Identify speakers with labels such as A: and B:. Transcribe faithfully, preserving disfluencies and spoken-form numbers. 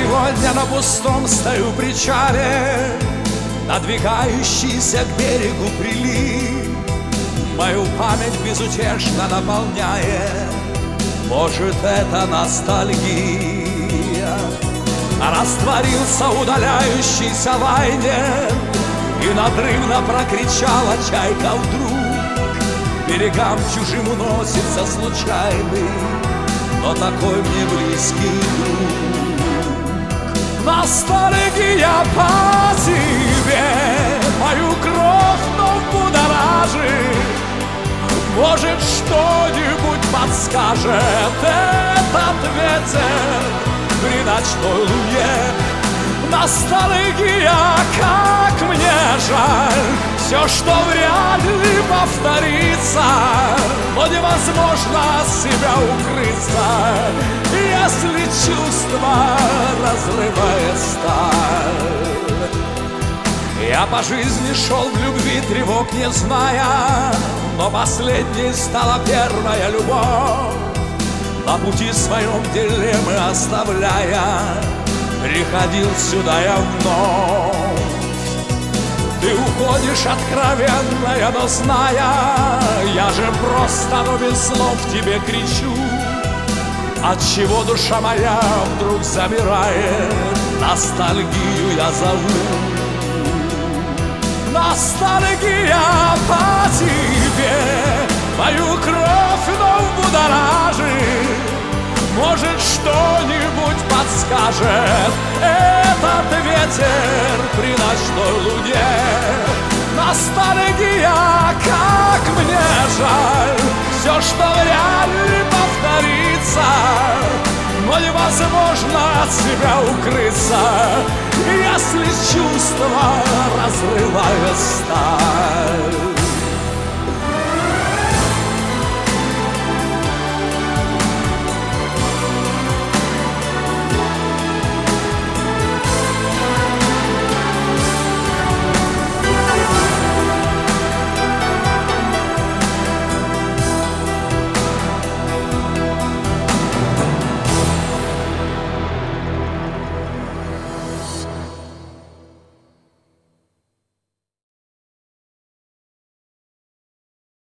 A: сегодня на пустом стою причале, надвигающийся к берегу прилив мою память безутешно наполняет. Может, это ностальгия? Растворился удаляющийся лайнер, и надрывно прокричала чайка вдруг: берегам чужим уносится случайный, но такой мне близкий друг. Ностальгия по тебе мою кровь вновь будоражит. Может, что-нибудь подскажет этот ветер при ночной луне. Ностальгия, как мне жаль, все, что вряд ли повторится, но невозможно от себя укрыться, если чувство разрывает сталь. Я по жизни шел в любви, тревог не зная, но последней стала первая любовь. На пути своем дилеммы оставляя, приходил сюда я вновь. Ты уходишь откровенная, но зная, я же просто, но без слов тебе кричу. Отчего душа моя вдруг замирает, ностальгию я зову. Ностальгия по тебе мою кровь вновь будоражит. Может, что-нибудь подскажет этот ветер при ночной луне. Ностальгия, как мне жаль, все, что вряд ли повторится, но невозможно от себя укрыться, если чувства разрывают сталь.